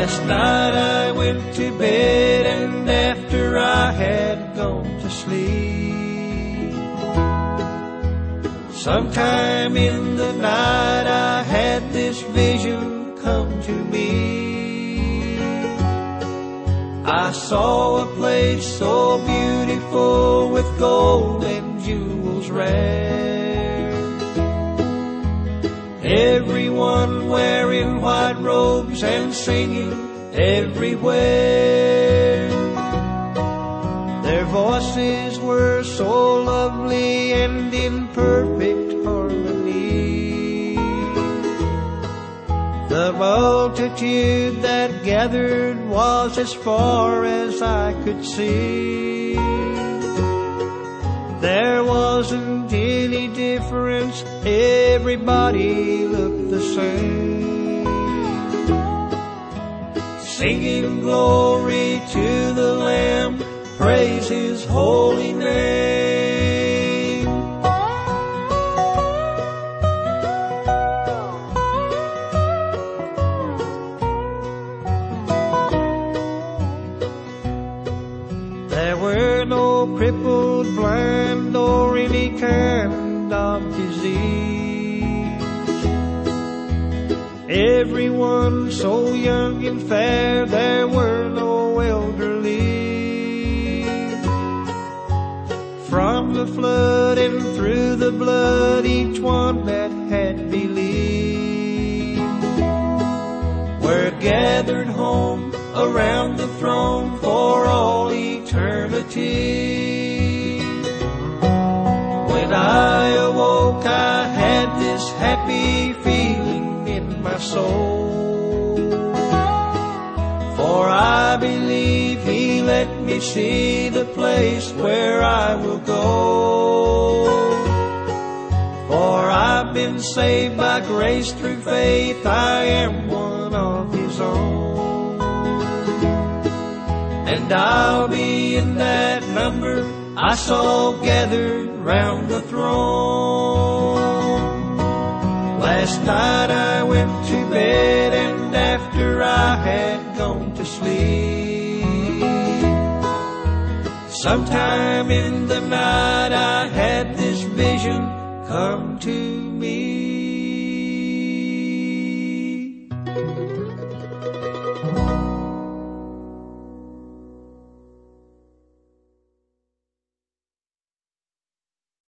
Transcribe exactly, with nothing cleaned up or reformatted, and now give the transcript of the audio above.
Last night I went to bed, and after I had gone to sleep, sometime in the night I had this vision come to me. I saw a place so beautiful with gold and jewels rare, everyone wearing white robes and singing everywhere. Their voices were so lovely and in perfect harmony. The multitude that gathered was as far as I could see. There wasn't any difference, everybody looked the same, singing glory to the Lamb, praise His holy name. There were no crippled, blind, or any kind of disease. Everyone so young and fair, there were no elderly. From the flood and through the blood, each one that had believed were gathered home around the throne for all eternity. When I awoke, I had this happy feeling in my soul, for I believe He let me see the place where I will go. For I've been saved by grace through faith, I am one of His own, and I'll be in that number I saw gathered round the throne. Last night I went to bed, and after I had gone to sleep, sometime in the night I had this vision come to me.